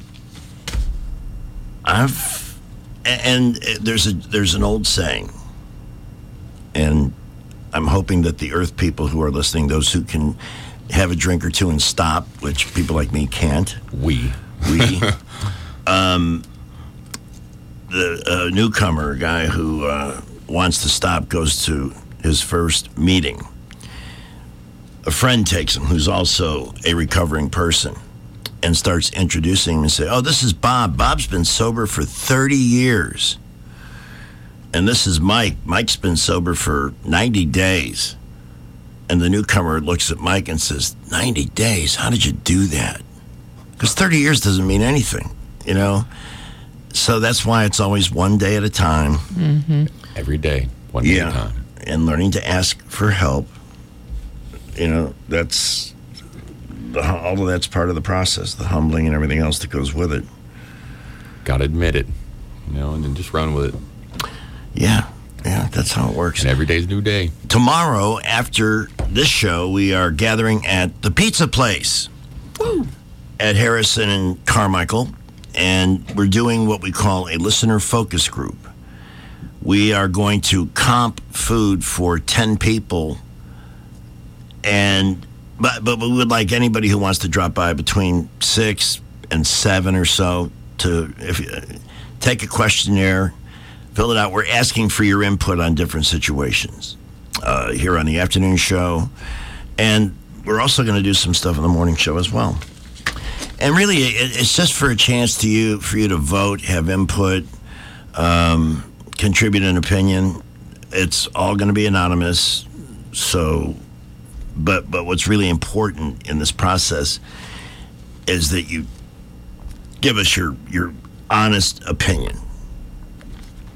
Speaker 5: there's an old saying, and I'm hoping that the Earth people who are listening, those who can have a drink or two and stop, which people like me can't. The newcomer, a guy who wants to stop, goes to his first meeting. A friend takes him, who's also a recovering person, and starts introducing him and say, oh, this is Bob. Bob's been sober for 30 years. And this is Mike. Mike's been sober for 90 days. And the newcomer looks at Mike and says, 90 days? How did you do that? Because 30 years doesn't mean anything, you know? So that's why it's always one day at a time.
Speaker 15: Mm-hmm. Every day, one day at a time.
Speaker 5: And learning to ask for help, you know, that's... all of that's part of the process, the humbling and everything else that goes with it.
Speaker 15: Got to admit it, you know, and then just run with it.
Speaker 5: Yeah, that's how it works.
Speaker 15: And every day's a new day.
Speaker 5: Tomorrow, after this show, we are gathering at the pizza place at Harrison and Carmichael, and we're doing what we call a listener focus group. We are going to comp food for 10 people, but we would like anybody who wants to drop by between 6 and 7 or so to take a questionnaire, fill it out. We're asking for your input on different situations here on the afternoon show. And we're also going to do some stuff on the morning show as well. And really, it's just for a chance for you to vote, have input, contribute an opinion. It's all going to be anonymous. So, but what's really important in this process is that you give us your honest opinion.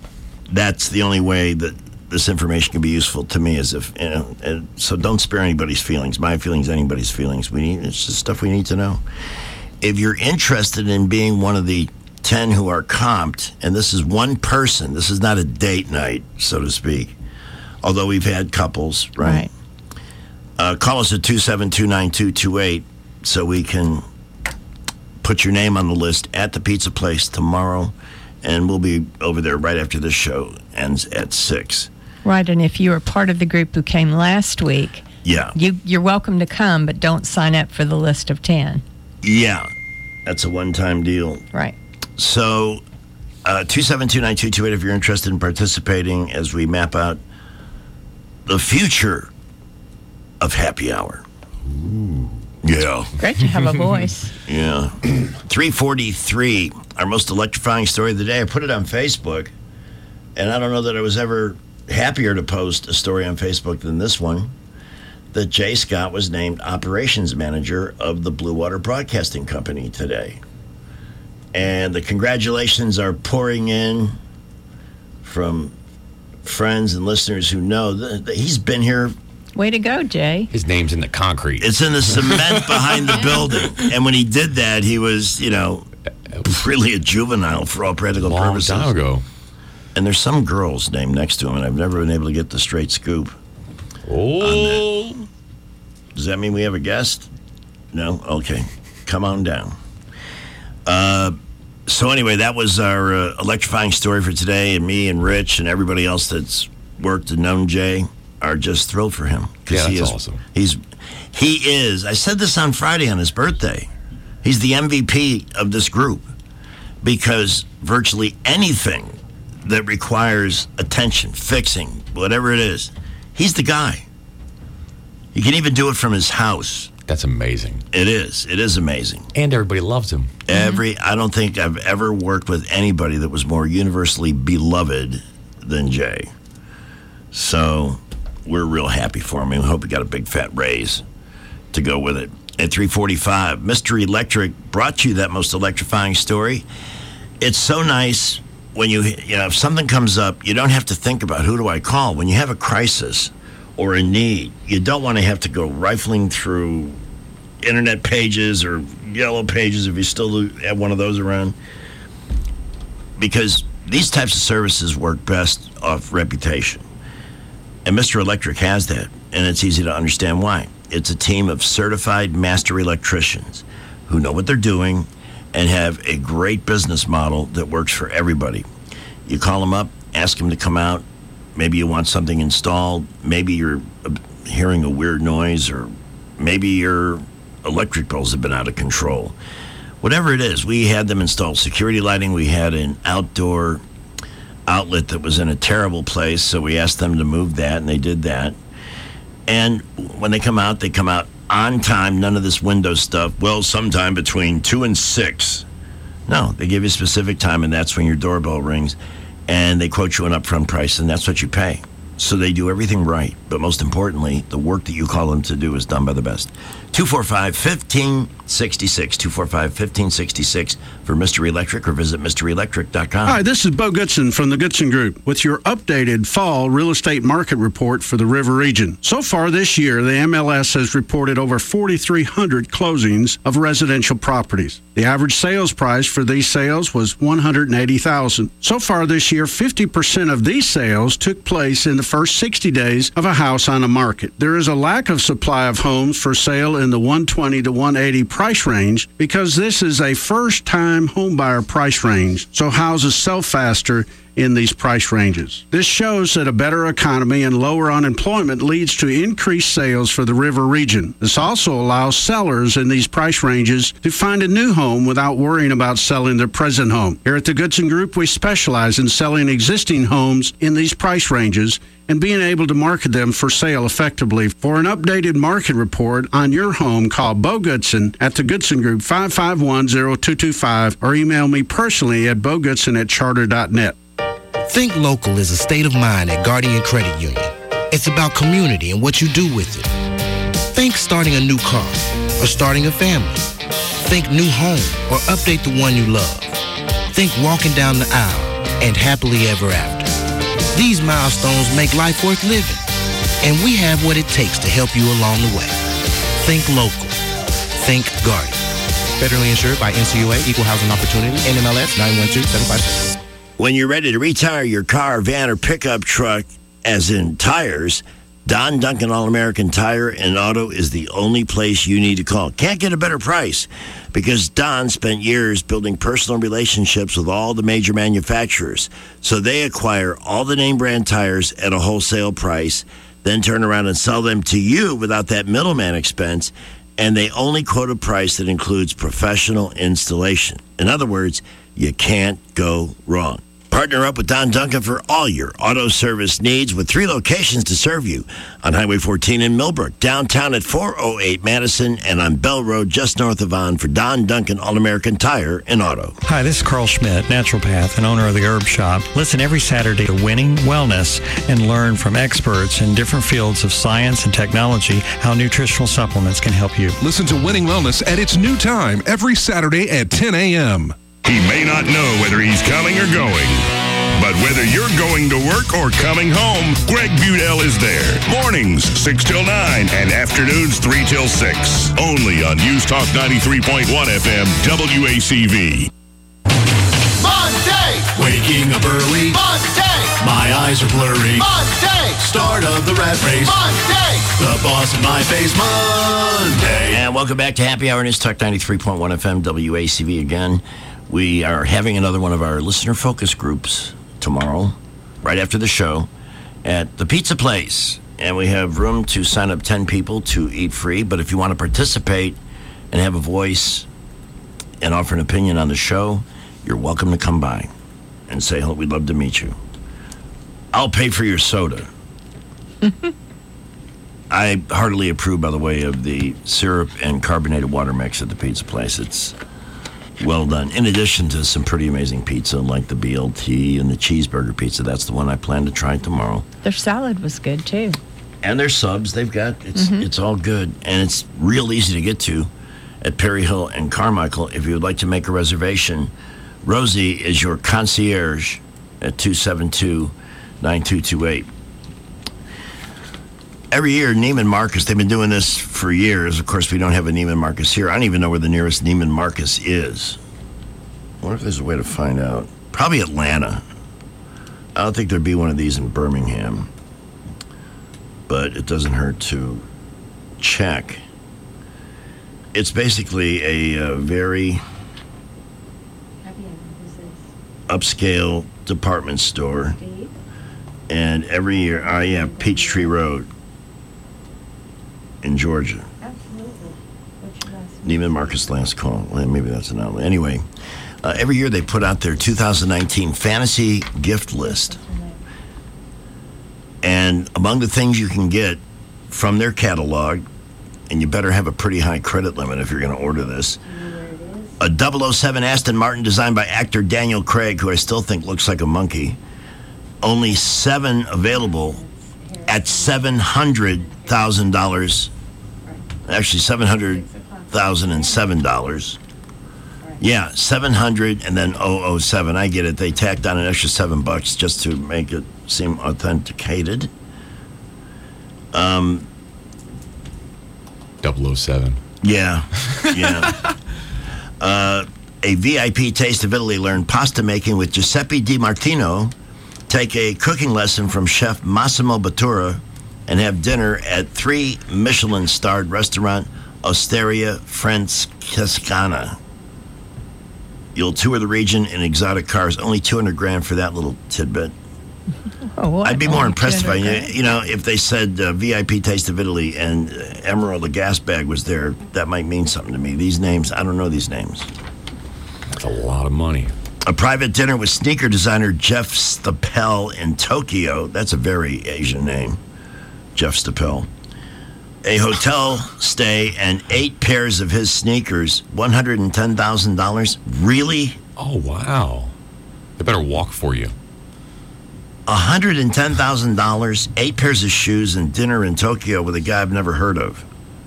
Speaker 5: that's the only way that this information can be useful to me, is if, and so don't spare anybody's feelings, my feelings, anybody's feelings. It's just stuff we need to know. If you're interested in being one of the 10 who are comped, and this is one person, this is not a date night, so to speak, although we've had couples, right? Call us at 272-9228 so we can put your name on the list at the pizza place tomorrow, and we'll be over there right after this show ends at 6.
Speaker 16: Right, and if you were part of the group who came last week, you're welcome to come, but don't sign up for the list of 10.
Speaker 5: Yeah, that's a one-time deal.
Speaker 16: Right.
Speaker 5: So, 272-9228 if you're interested in participating as we map out the future of happy hour. Ooh. Yeah.
Speaker 16: Great to have a voice.
Speaker 5: Yeah. 343, our most electrifying story of the day. I put it on Facebook, and I don't know that I was ever happier to post a story on Facebook than this one, that Jay Scott was named operations manager of the Blue Water Broadcasting Company today. And the congratulations are pouring in from friends and listeners who know that he's been here.
Speaker 16: Way to go, Jay.
Speaker 15: His name's in the concrete.
Speaker 5: It's in the cement behind the building. And when he did that, he was, really a juvenile for all practical purposes.
Speaker 15: Long time ago.
Speaker 5: And there's some girl's name next to him, and I've never been able to get the straight scoop.
Speaker 15: Oh.
Speaker 5: Does that mean we have a guest? No? Okay. Come on down. So anyway, that was our electrifying story for today, and me and Rich and everybody else that's worked and known Jay are just thrilled for him.
Speaker 15: Yeah, that's awesome.
Speaker 5: He is, I said this on Friday on his birthday, he's the MVP of this group, because virtually anything that requires attention, fixing, whatever it is, he's the guy. He can even do it from his house.
Speaker 15: That's amazing.
Speaker 5: It is. It is amazing.
Speaker 15: And everybody loves him.
Speaker 5: I don't think I've ever worked with anybody that was more universally beloved than Jay. So we're real happy for him. We hope he got a big fat raise to go with it. At 3:45, Mr. Electric brought you that most electrifying story. It's so nice when if something comes up, you don't have to think about who do I call. When you have a crisis or a need, you don't want to have to go rifling through internet pages or yellow pages if you still have one of those around, because these types of services work best off reputation. And Mr. Electric has that, and it's easy to understand why. It's a team of certified master electricians who know what they're doing and have a great business model that works for everybody. You call them up, ask them to come out. Maybe you want something installed. Maybe you're hearing a weird noise, or maybe your electric bills have been out of control. Whatever it is, we had them install security lighting. We had an outdoor outlet that was in a terrible place, so we asked them to move that, and they did that. And when they come out on time, none of this window stuff. Well, sometime between 2 and 6. No, they give you a specific time, and that's when your doorbell rings, and they quote you an upfront price, and that's what you pay. So they do everything right, but most importantly, the work that you call them to do is done by the best. 245-1566, 245-1566 for Mr. Electric, or visit MrElectric.com.
Speaker 4: Hi, this is Bo Goodson from the Goodson Group with your updated fall real estate market report for the River Region. So far this year, the MLS has reported over 4,300 closings of residential properties. The average sales price for these sales was $180,000. So far this year, 50% of these sales took place in the first 60 days of a house on the market. There is a lack of supply of homes for sale in the 120 to 180 price range because this is a first-time homebuyer price range, so houses sell faster in these price ranges. This shows that a better economy and lower unemployment leads to increased sales for the River Region. This also allows sellers in these price ranges to find a new home without worrying about selling their present home. Here at the Goodson Group, we specialize in selling existing homes in these price ranges and being able to market them for sale effectively. For an updated market report on your home, call Bo Goodson at the Goodson Group, 551-0225, or email me personally at bogoodson@charter.net.
Speaker 10: Think local is a state of mind at Guardian Credit Union. It's about community and what you do with it. Think starting a new car or starting a family. Think new home or update the one you love. Think walking down the aisle and happily ever after. These milestones make life worth living. And we have what it takes to help you along the way. Think local. Think Guardian. Federally insured by NCUA, Equal Housing Opportunity, NMLS 912756.
Speaker 5: When you're ready to retire your car, van, or pickup truck, as in tires, Don Duncan All-American Tire and Auto is the only place you need to call. Can't get a better price because Don spent years building personal relationships with all the major manufacturers. So they acquire all the name brand tires at a wholesale price, then turn around and sell them to you without that middleman expense. And they only quote a price that includes professional installation. In other words, you can't go wrong. Partner up with Don Duncan for all your auto service needs with 3 locations to serve you on Highway 14 in Millbrook, downtown at 408 Madison, and on Bell Road just north of On for Don Duncan All-American Tire and Auto.
Speaker 2: Hi, this is Carl Schmidt, naturopath and owner of the Herb Shop. Listen every Saturday to Winning Wellness and learn from experts in different fields of science and technology how nutritional supplements can help you.
Speaker 34: Listen to Winning Wellness at its new time every Saturday at 10 a.m.
Speaker 1: He may not know whether he's coming or going, but whether you're going to work or coming home, Greg Budell is there. Mornings, 6 till 9, and afternoons, 3 till 6. Only on News Talk 93.1 FM, WACV.
Speaker 11: Monday!
Speaker 13: Waking up early.
Speaker 11: Monday!
Speaker 13: My eyes are blurry.
Speaker 11: Monday!
Speaker 13: Start of the rat race.
Speaker 11: Monday!
Speaker 13: The boss in my face. Monday!
Speaker 5: And welcome back to Happy Hour News Talk 93.1 FM, WACV again. We are having another one of our listener focus groups tomorrow, right after the show, at the Pizza Place. And we have room to sign up 10 people to eat free. But if you want to participate and have a voice and offer an opinion on the show, you're welcome to come by and say, "Oh, we'd love to meet you." I'll pay for your soda. I heartily approve, by the way, of the syrup and carbonated water mix at the Pizza Place. It's well done. In addition to some pretty amazing pizza like the BLT and the cheeseburger pizza. That's the one I plan to try tomorrow.
Speaker 16: Their salad was good, too.
Speaker 5: And their subs, they've got, it's all good. And it's real easy to get to at Perry Hill and Carmichael. If you would like to make a reservation, Rosie is your concierge at 272-9228. Every year, Neiman Marcus, they've been doing this for years. Of course, we don't have a Neiman Marcus here. I don't even know where the nearest Neiman Marcus is. I wonder if there's a way to find out. Probably Atlanta. I don't think there'd be one of these in Birmingham. But it doesn't hurt to check. It's basically a very upscale department store. And every year, Peachtree Road in Georgia. Neiman Marcus last call. Well, maybe that's an outlet. Anyway, every year they put out their 2019 fantasy gift list. And among the things you can get from their catalog, and you better have a pretty high credit limit if you're going to order this, a 007 Aston Martin designed by actor Daniel Craig, who I still think looks like a monkey. Only 7 available at $700,000. Actually, $700,007. Yeah, 700 and then 007. I get it. They tacked on an extra $7 just to make it seem authenticated.
Speaker 15: 007.
Speaker 5: Yeah. A VIP Taste of Italy learned pasta making with Giuseppe Di Martino. Take a cooking lesson from Chef Massimo Bottura and have dinner at 3 Michelin-starred restaurant Osteria Francescana. You'll tour the region in exotic cars. Only $200,000 for that little tidbit. I'd be more impressed if they said VIP Taste of Italy and Emerald the gas bag was there. That might mean something to me. These names, I don't know these names.
Speaker 15: That's a lot of money.
Speaker 5: A private dinner with sneaker designer Jeff Stapel in Tokyo. That's a very Asian name, Jeff Stapel. A hotel stay and 8 pairs of his sneakers, $110,000. Really?
Speaker 15: Oh, wow. They better walk for you.
Speaker 5: $110,000, 8 pairs of shoes, and dinner in Tokyo with a guy I've never heard of.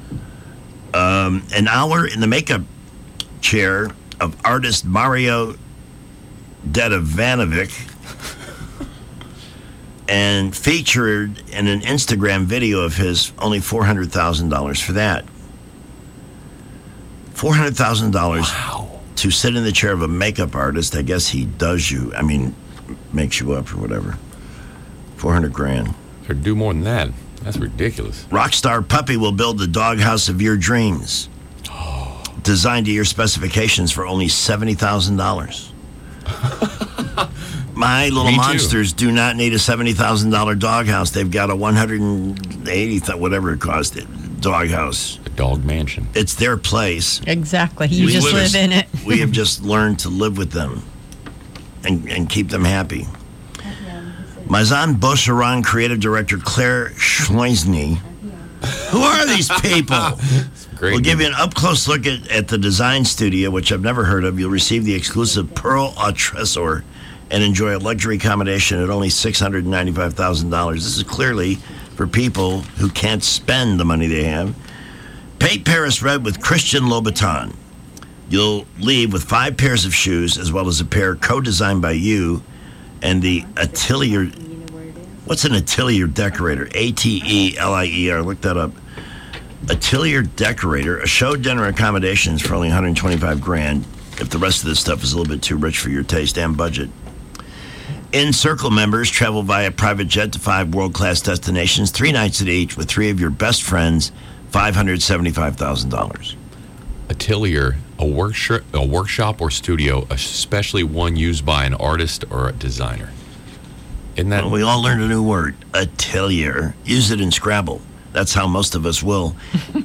Speaker 5: An hour in the makeup chair of artist Mario Dedivanovic. and featured in an Instagram video of his only $400,000 for that. $400,000 to sit in the chair of a makeup artist. I guess he does you. I mean, makes you up or whatever. $400,000.
Speaker 15: Or do more than that. That's ridiculous.
Speaker 5: Rockstar Puppy will build the doghouse of your dreams. Designed to your specifications for only $70,000. My Little Monsters do not need a $70,000 doghouse. They've got a $180,000, whatever it cost, doghouse.
Speaker 15: A dog mansion.
Speaker 5: It's their place.
Speaker 16: Exactly. You just live in it.
Speaker 5: We have just learned to live with them and keep them happy. Maison Boucheron creative director Claire Schleusny. Who are these people? We'll give you an up-close look at the design studio, which I've never heard of. You'll receive the exclusive Pearl au Tresor and enjoy a luxury accommodation at only $695,000. This is clearly for people who can't spend the money they have. Paint Paris red with Christian Louboutin. You'll leave with 5 pairs of shoes, as well as a pair co-designed by you and the Atelier. What's an Atelier decorator? Atelier. Look that up. Atelier decorator. A show dinner accommodations for only $125,000. If the rest of this stuff is a little bit too rich for your taste and budget. In-Circle members travel via private jet to 5 world-class destinations, 3 nights at each, with 3 of your best friends, $575,000.
Speaker 15: Atelier, a workshop or studio, especially one used by an artist or a designer. Isn't that?
Speaker 5: Well, we all learned a new word, Atelier. Use it in Scrabble. That's how most of us will.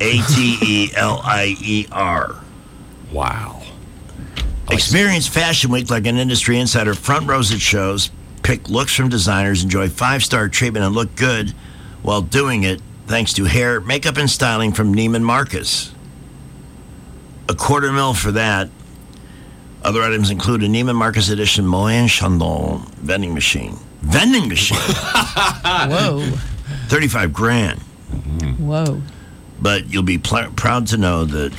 Speaker 5: Atelier.
Speaker 15: Wow.
Speaker 5: Experience Fashion Week like an industry insider. Front rows at shows. Pick looks from designers. Enjoy 5-star treatment and look good while doing it thanks to hair, makeup, and styling from Neiman Marcus. $250,000 for that. Other items include a Neiman Marcus edition Moët & Chandon vending machine.
Speaker 16: Whoa.
Speaker 5: $35,000.
Speaker 16: Whoa.
Speaker 5: But you'll be proud to know that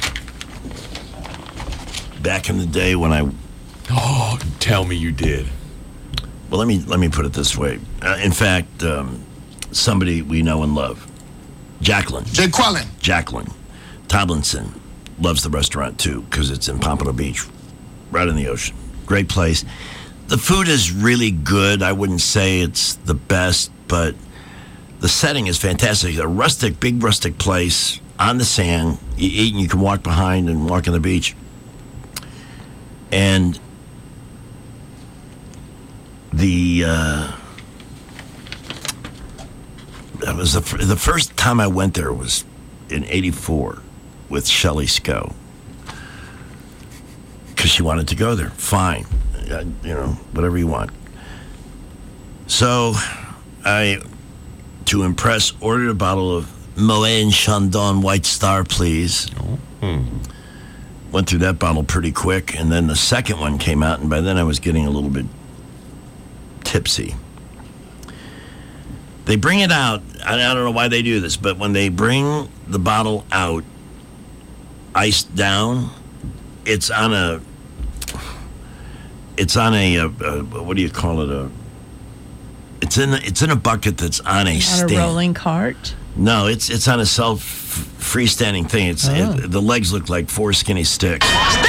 Speaker 5: back in the day when I...
Speaker 15: Oh, tell me you did.
Speaker 5: Well, let me put it this way. In fact, somebody we know and love, Jacqueline Tomlinson, loves the restaurant too because it's in Pompano Beach, right in the ocean. Great place. The food is really good. I wouldn't say it's the best, but the setting is fantastic. A big rustic place on the sand. You eat and you can walk behind and walk on the beach. And that was the first time I went there was in '84 with Shelley Scow because she wanted to go there. Fine, whatever you want. So I, to impress, ordered a bottle of Moët & Chandon White Star, please. Went through that bottle pretty quick, and then the second one came out, and by then I was getting a little bit tipsy. They bring it out. I don't know why they do this, but when they bring the bottle out, iced down, it's on a what do you call it? It's in a bucket that's on a stand.
Speaker 16: On a rolling cart?
Speaker 5: No, it's on a freestanding thing. The legs look like 4 skinny sticks.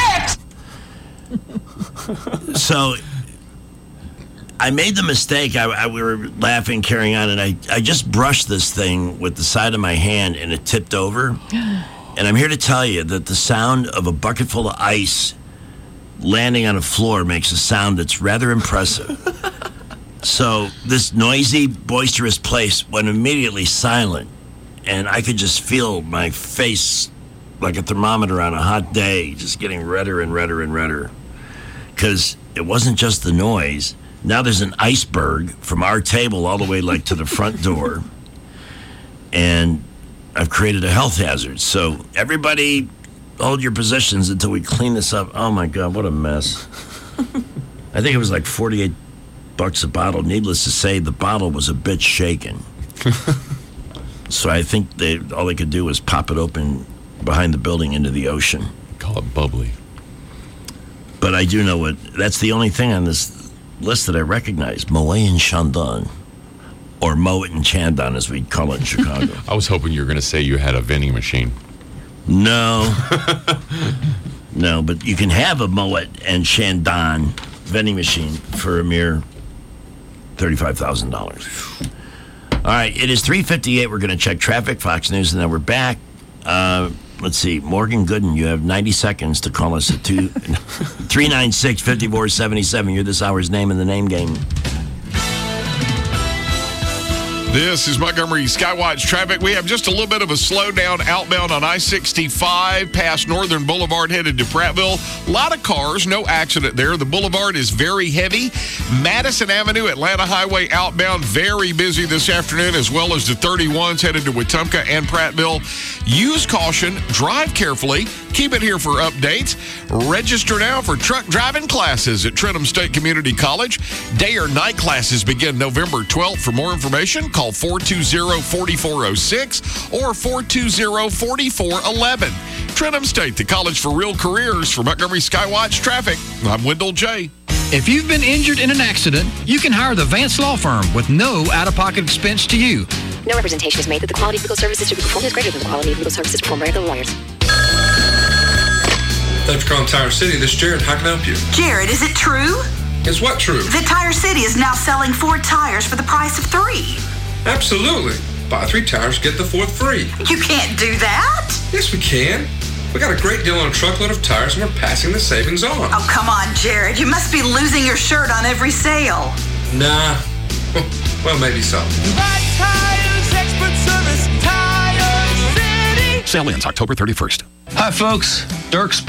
Speaker 5: So I made the mistake. We were laughing, carrying on, and I just brushed this thing with the side of my hand, and it tipped over. And I'm here to tell you that the sound of a bucket full of ice landing on a floor makes a sound that's rather impressive. So this noisy, boisterous place went immediately silent, and I could just feel my face like a thermometer on a hot day, just getting redder and redder and redder. Because it wasn't just the noise. Now there's an iceberg from our table all the way like to the front door, and I've created a health hazard. So everybody hold your positions until we clean this up. Oh my God, what a mess. I think it was like $48 a bottle. Needless to say, the bottle was a bit shaken. So I think all they could do was pop it open behind the building into the ocean.
Speaker 15: Call it bubbly.
Speaker 5: But I do know that's the only thing on this list that I recognize. Moët & Chandon Or mow it in Chandon, as we call it in Chicago.
Speaker 15: I was hoping you were going to say you had a vending machine.
Speaker 5: No. No, but you can have a Moet and Chandon vending machine for a mere $35,000. All right, it is 3:58. We're going to check traffic, Fox News, and then we're back. Let's see. Morgan Gooden, you have 90 seconds to call us at 396-5477. You're this hour's name in the name game.
Speaker 3: This is Montgomery Skywatch traffic. We have just a little bit of a slowdown outbound on I-65 past Northern Boulevard headed to Prattville. A lot of cars, no accident there. The boulevard is very heavy. Madison Avenue, Atlanta Highway outbound, very busy this afternoon, as well as the 31s headed to Wetumpka and Prattville. Use caution, drive carefully. Keep it here for updates. Register now for truck driving classes at Trenton State Community College. Day or night classes begin November 12th. For more information, call 420-4406 or 420-4411. Trenton State, the college for real careers. For Montgomery Skywatch Traffic, I'm Wendell J.
Speaker 6: If you've been injured in an accident, you can hire the Vance Law Firm with no out-of-pocket expense to you.
Speaker 14: No representation is made that the quality of legal services to be performed is greater than the quality of legal services performed by other lawyers.
Speaker 17: Thanks for calling Tire City. This is Jared. How can I help you?
Speaker 18: Jared, is it true?
Speaker 17: Is what true?
Speaker 18: That Tire City is now selling 4 tires for the price of 3.
Speaker 17: Absolutely. Buy 3 tires, get the 4th free.
Speaker 18: You can't do that.
Speaker 17: Yes, we can. We got a great deal on a truckload of tires, and we're passing the savings on.
Speaker 18: Oh, come on, Jared. You must be losing your shirt on every sale.
Speaker 17: Nah. Well, maybe so.
Speaker 11: Right Tires, expert service, Tire City.
Speaker 9: Sale ends October 31st.
Speaker 19: Hi, folks. Dirk Space.